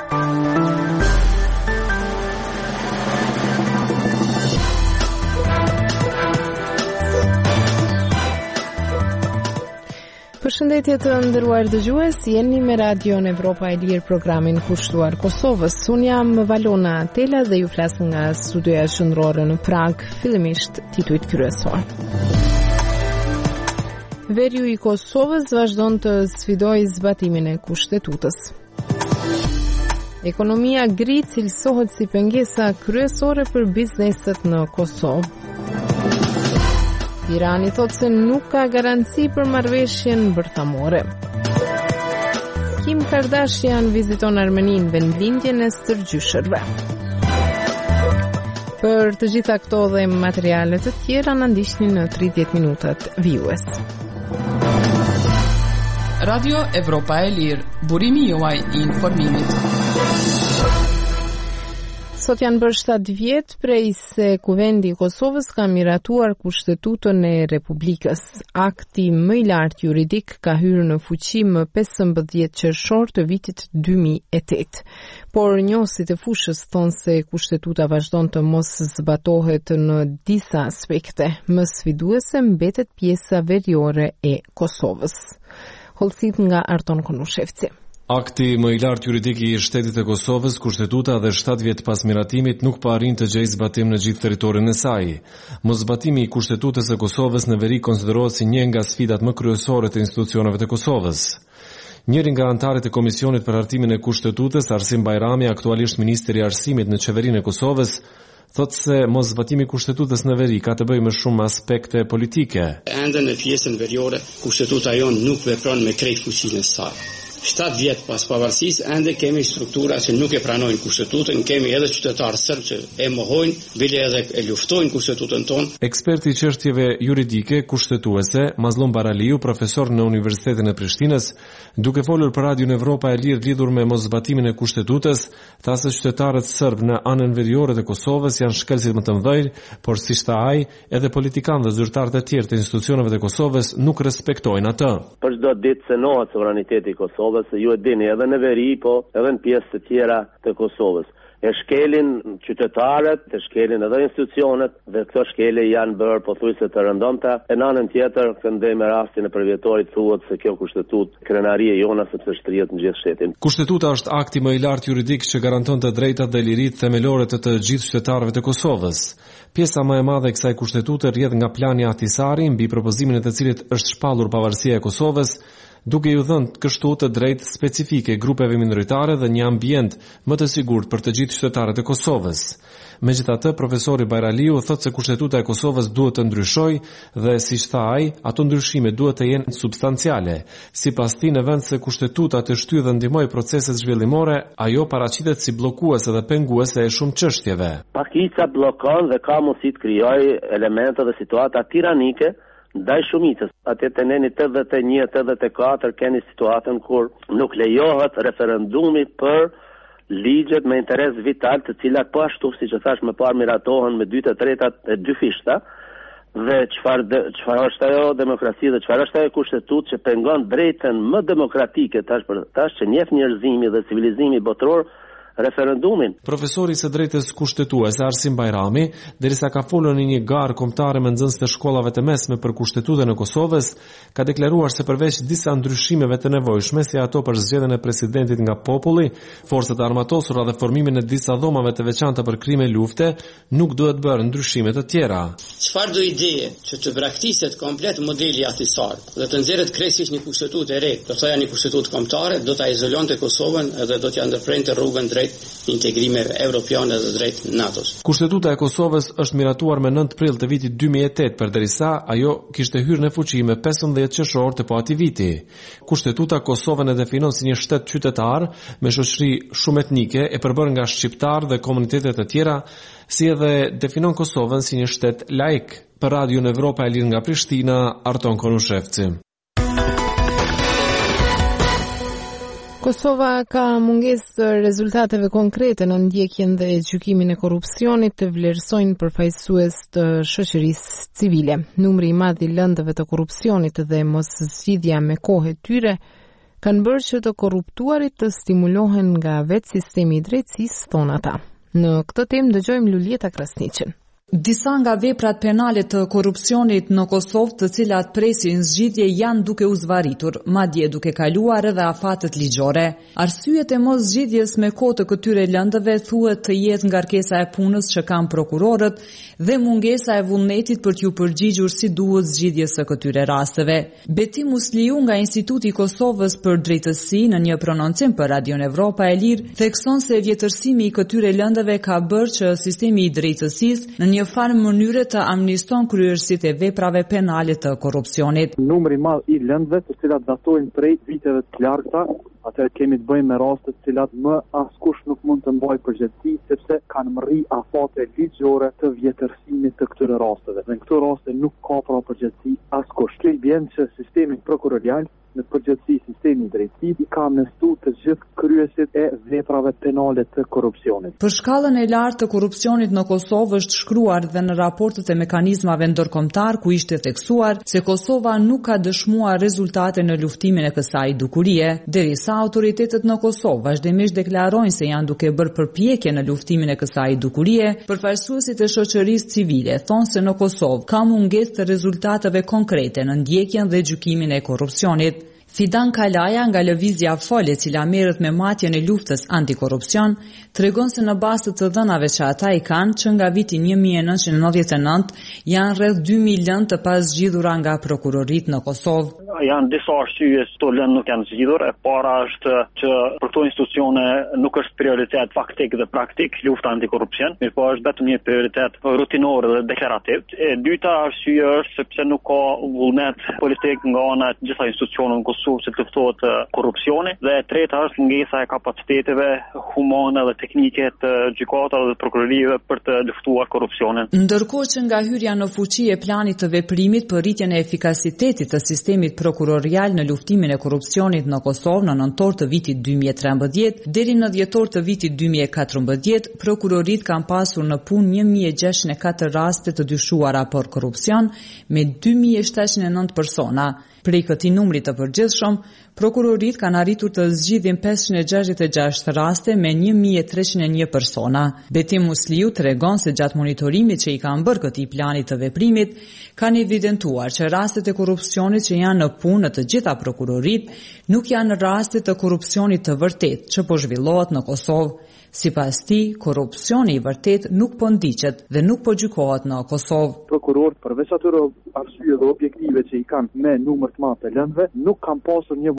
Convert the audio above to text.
Përshëndetje të nderuar dëgjues, jeni me Radion Evropa e Lirë, programin kushtuar Kosovës. Unë jam Valona Tela dhe ju flas nga studioja qendrore në Prag, fillimisht titujt kryesor. Veriu i Kosovës vazhdon të sfidojë zbatimin e kushtetutës. Ekonomia gri cilësohet si pengesa kryesore për bizneset në Kosovë. Irani thot se nuk ka garanci për marrëveshjen bërthamore. Kim Kardashian viziton Armeninë vendlindjen e stërgjyshërve. Për të gjitha këto dhe materiale të tjera na ndiqni në 30 minutat vijues. Radio Evropa e Lirë, burimi juaj i informimit. Sot janë bërë 7 vjet prej se Kuvendi i Kosovës ka miratuar Kushtetutën e Republikës. Akti më i lartë juridik ka hyrë në fuqi më 15 qershor të vitit 2008. Por njohësit e fushës thonë se Kushtetuta vazhdon të mos zbatohet në disa aspekte. Më sfiduese mbetet pjesa veriore e Kosovës. Hollësit nga Arton Konushevci. Akti më i lartë juridik i shtetit të Kosovës, Kushtetuta, dhe 7 vjet pas miratimit nuk pa arrin të gjejë zbatim në gjithë territorin e saj. Moszbatimi i Kushtetutës së Kosovës në veri konsiderohet si një nga sfidat më kryesore të institucioneve të Kosovës. Njëri nga anëtarët e Komisionit për Hartimin e Kushtetutës, Arsim Bajrami, aktualisht ministri i Arsimit në qeverinë e Kosovës, thotë se moszbatimi i Kushtetutës në veri ka të bëjë më shumë me aspekte politike. Ende në pjesën veriore, Kushtetuta jon nuk vepron me krejt fuqinë e saj. 7 vjet pas pavarësisë, ende kemi struktura që nuk e pranojnë Kushtetutën, kemi edhe qytetarë sërbë që e mohojnë, bile edhe e luftojnë Kushtetutën tonë. Eksperti i çështjeve juridike kushtetuese, Mazlum Baraliu, profesor në Universitetin e Prishtinës, duke folur për Radion Evropa e Lirë lidhur me moszbatimin e Kushtetutës, tha se qytetarët sërbë në anën veriore të Kosovës janë shkelësit më të mëdhenj, por siç tha ai, edhe politikanë dhe zyrtarët e tjerë të institucioneve të Kosovës nuk respektojnë atë. Për çdo ditë cënohet sovraniteti i Kosovës, ju e dini edhe në veri, po edhe në pjesë të tjera të Kosovës. E shkelin qytetarët, e shkelin edhe institucionet, dhe këto shkele janë bërë pothuajse të rëndomta. E në anën tjetër, këndej me rastin e përvjetorit, thuhet se kjo kushtetutë krenarie jona sepse shtrihet në gjithë shtetin. Kushtetuta është akti më i lartë juridik që garanton të drejtat dhe liritë themelore të gjithë qytetarëve të Kosovës. Pjesa më e madhe e kësaj kushtetute rrjedh nga plani Ahtisari, mbi propozimin e të cilit është shpallur pavarësia e Kosovës, duke ju dhënë kështu të drejtë specifike grupeve minoritare dhe një ambient më të sigurt për të gjithë qytetarët e Kosovës. Megjithatë, profesori Bajraliu thotë se Kushtetuta e Kosovës duhet të ndryshojë dhe, siç tha ai, ato ndryshime duhet të jenë substanciale. Sipas tij, në vend se Kushtetuta të shtyjë dhe ndihmojë proceset zhvillimore, ajo paraqitet si bllokuese dhe penguese e shumë çështjeve. Pakica bllokon dhe ka mundësi të krijojë elemente dhe situata tiranike ndaj shumicës. Atë të neni 81-84 keni situatën kur nuk lejohet referendumi për ligjet me interes vital, të cilat po ashtu siç e thash më parë miratohen me 2/3 e 2 fishta. Dhe çfarë është ajo demokracia dhe çfarë është ajo kushtetutë që pengon drejtën më demokratike tash që njeh njerëzimi dhe civilizimi botror, referendumin. Profesori i së drejtës kushtetuese Arsim Bajrami, derisa ka folur në një garë kombëtare me nxënës të shkollave të mesme për Kushtetutën e Kosovës, ka deklaruar se përveç disa ndryshimeve të nevojshme, si ato për zgjedhjen e presidentit nga populli, forcat e armatosura dhe formimin e disa dhomave të veçanta për krime lufte, nuk duhet bërë ndryshime të tjera. Çfarë do ideje që të braktiset komplet modeli Ahtisar dhe të nxjerrët krejtësisht një kushtetutë e re, do thoya një kushtetutë kombëtare, do ta izolonte Kosovën edhe do t'ia ndërprente rrugën drejt integrimeve evropiane dhe drejt NATO-s. Kushtetuta e Kosovës është miratuar me 9 prill të vitit 2008, përderisa ajo kishte hyrë në fuqi me 15 qershor të po atij viti. Kushtetuta Kosovën e definon si një shtet qytetar me shoqëri shumë etnike e përbërë nga shqiptar dhe komunitete të tjera, si edhe definon Kosovën si një shtet laik. Për Radion Evropa e Lirë nga Prishtina, Arton Konushevci. Kosova ka mungesë të rezultateve konkrete në ndjekjen dhe gjykimin e korrupsionit të vlerësojnë përfaqësues të shoqërisë civile. Numri i madh i lëndëve të korrupsionit dhe mos zgjidhja me kohë tyre kanë bërë që të korruptuarit të stimulohen nga vetë sistemi i drejtësisë tonë ata. Në këtë temë dëgjojmë Lulieta Krasniqin. Disa nga veprat penale të korrupsionit në Kosovë, të cilat presin zgjidhje, janë duke u zvaritur, madje duke kaluar edhe afatet ligjore. Arsyet e mos zgjidhjes me kohë të këtyre lëndëve thuhet të jetë ngarkesa e punës që kanë prokurorët dhe mungesa e vullnetit për t'ju përgjigjur si duhet zgjidhjes së këtyre rasteve. Betim Musliu nga Instituti i Kosovës për Drejtësi në një prononcim për Radion Evropa e Lirë thekson se vjetërsimi i këtyre lëndëve ka bërë që sistemi i drejtësisë në një farë mënyre të amniston kryerësitë e veprave penale të korrupsionit. Numri i madh i lëndëve të cilat datojnë prej viteve të largëta, atëherë kemi të bëjmë me raste të cilat më askush nuk mund të mbajë përgjegjësi sepse kanë mërri afate ligjore të vjetërsimit të këtyre rasteve. Në këto raste nuk ka pra përgjegjësi askush. Kjo i bën që sistemi prokurorial në përgjithësi sistemi i drejtësisë ka amnestuar të gjithë kryesit e veprave penale të korrupsionit. Për shkallën e lartë të korrupsionit në Kosovë është shkruar dhe në raportet e mekanizmave ndërkombëtar ku ishte theksuar se Kosova nuk ka dëshmuar rezultate në luftimin e kësaj dukurie, derisa autoritetet në Kosovë vazhdimisht deklarojnë se janë duke bërë përpjekje në luftimin e kësaj dukurie. Përfaqësuesit e shoqërisë civile thonë se në Kosovë ka mungesë të rezultateve konkrete në ndjekjen dhe gjykimin e korrupsionit. Fidan Kalaja nga lëvizja Fole, cila merret me matjen e luftës antikorrupsion, tregon se në bazë të dhënave që ata i kanë, që nga viti 1999 janë rreth 2000 lëndë të pazgjidhura nga prokurorit në Kosovë. Janë disa arsye se këto lëndë nuk janë zgjidhur. E para është që për këto institucione nuk është prioritet faktik dhe praktik lufta antikorrupsion, mirë po është vetëm një prioritet rutinor dhe deklarativ. E dyta arsye është sepse nuk ka vullnet politik nga ana e gjitha institucioneve në Kosovë që të luftohet korrupsioni, dhe e treta është mungesa e kapaciteteve humane dhe teknike të gjykatave dhe prokurorive për të luftuar korrupsionin. Ndërkohë që nga hyrja në fuqi e planit të veprimit për rritjen e efikasitetit të sistemit prokurorial në luftimin e korrupsionit në Kosovë në nëntor të vitit 2013 deri në dhjetor të vitit 2014, prokurorit kanë pasur në punë 1604 raste të dyshuara për korrupsion me 2709 persona. Prej këtij numri të përgjithshëm, prokurorit kanë arritur të zgjidhin 566 raste me 1301 persona. Betim Musliu tregon se gjatë monitorimit që i kanë bërë këtij planit të veprimit, kanë evidentuar që rastet e korrupsionit që janë në punë në të gjitha prokurorit nuk janë raste të korrupsionit të vërtet që po zhvillohet në Kosovë. Sipas tij, korrupsioni i vërtet nuk po ndiqet dhe nuk po gjykohet në Kosovë. Prokurorët përveç atyre arsyeve objektive që i kanë me numër të madh të lëndëve, nuk kanë pasur një